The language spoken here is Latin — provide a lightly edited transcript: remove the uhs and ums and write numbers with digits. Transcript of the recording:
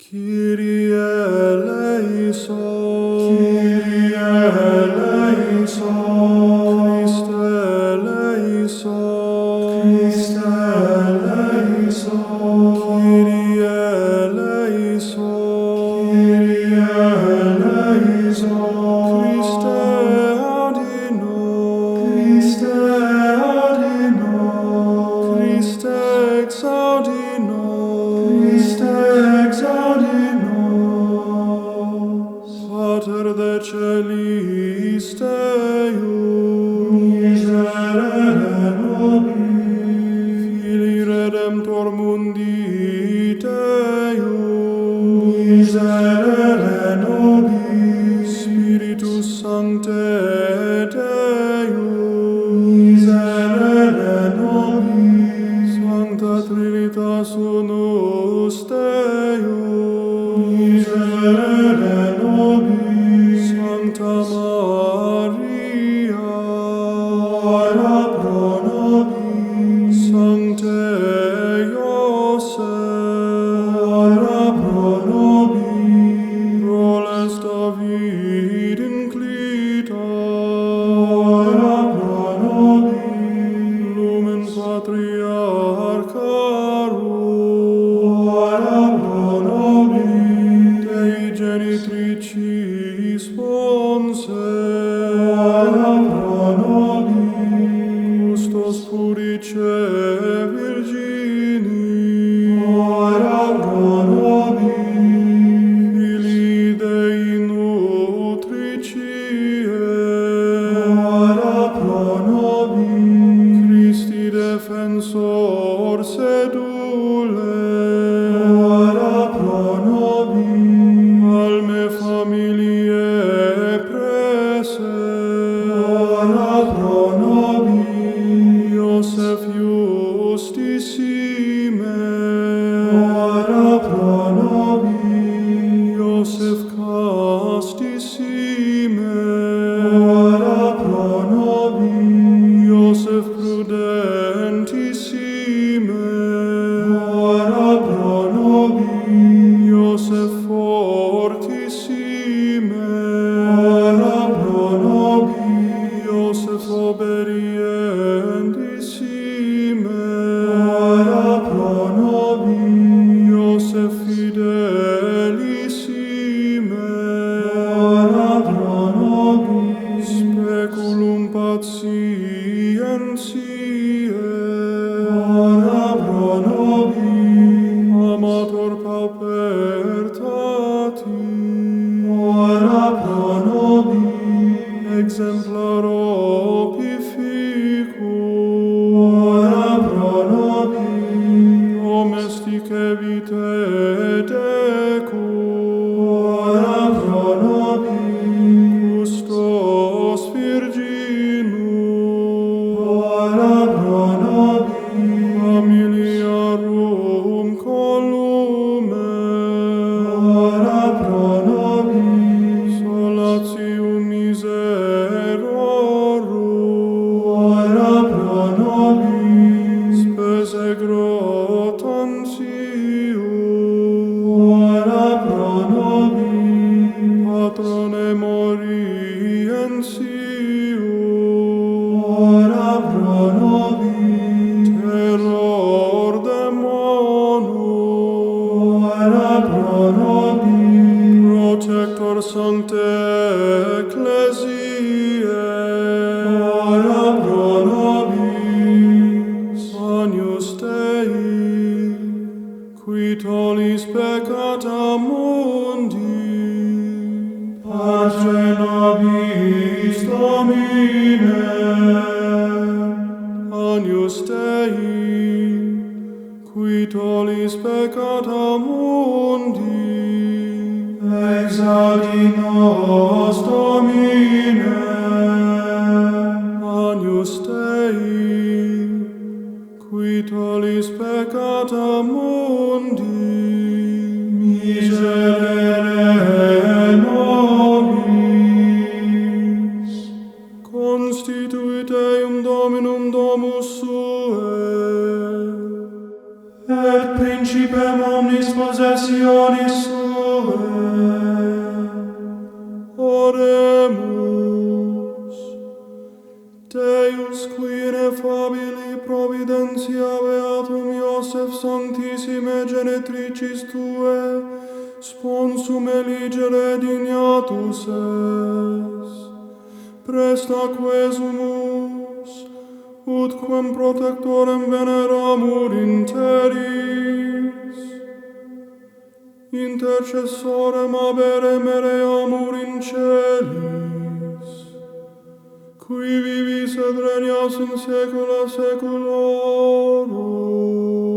Kyrie eleison, Kyrie eleison, Christe eleison, Kyrie eleison, Kyrie eleison, Christe adino, Christe adino, Christe exaudino, Christe exaudinos. Pater de celis Deum, miserere nobis, Filii Redemptor mundi Deum, miserere nobis, Spiritus Sancte Deum, miserere nobis, Sancta Trinitas unus Deum, miserere nobis, Sancta Maria, ora pro nobis, Sancte Iosef, ora pro nobis, proles David inclita, ora pro nobis, lumen patriarcharum, ora pro nobis, Dei genitricis sponse, ora pro nobis, custos purice virgini, ora pro nobis, Filii Dei nutricie, ora pro nobis, Christi defensor sedule, ora pro nobis, alme familiae prese, ora pro nobis, Iosef justissime, ora pro nobis, Iosef castissime, ora pro nobis, Iosef prudentissime, ora pro nobis, Iosef fortissime, ora pro nobis, Iosef obedientissime, ora pro nobis, Iosef fidelissime, ora pro nobis, speculum patientiae, ora pro nobis, amator paupertati, ora pro nobis, exemplar opificum, ora pro nobis, domestice vitae decum, ora pro nobis, custos virginum, ora pro nobis, familiarum colume, ora pro nobis, solatium miserorum, ora pro nobis, spese grotantium, ora pro nobis, patrone morientium, ora pro nobis, terror demonum, ora pro nobis, protector sancte ecclesiae, ora pro nobis, agnus Dei, qui tollis peccata mundi, pace nobis Domine, agnus Dei, qui tollis peccata mundi, exaudi nos Domine, agnus Dei, qui tollis peccata mundi, miserere nobis. Constituit eum Dominum domus suae, et principem omnis possessionis suae, Iosef sanctissime genetricis Tue, sponsum eligere dignatus es. Presta quesumus, ut quem protectorem veneramur in terris, intercessorem abere mereamur in celis, qui vivis et regnas in saecula saeculorum.